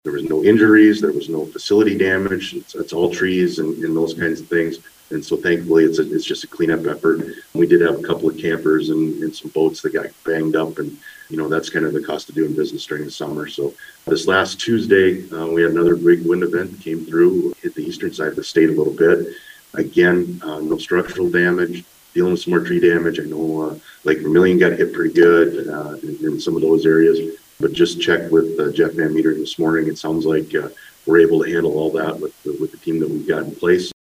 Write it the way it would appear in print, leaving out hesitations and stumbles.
There was no injuries. There was no facility damage. It's all trees and those kinds of things. And so thankfully, it's just a cleanup effort. We did have a couple of campers and some boats that got banged up, and that's kind of the cost of doing business during the summer. So this last Tuesday, we had another big wind event that came through, hit the eastern side of the state a little bit. Again, no structural damage. Dealing with some more tree damage. I know Lake Vermilion got hit pretty good in some of those areas, but just checked with Jeff Van Meter this morning. It sounds like we're able to handle all that with the team that we've got in place.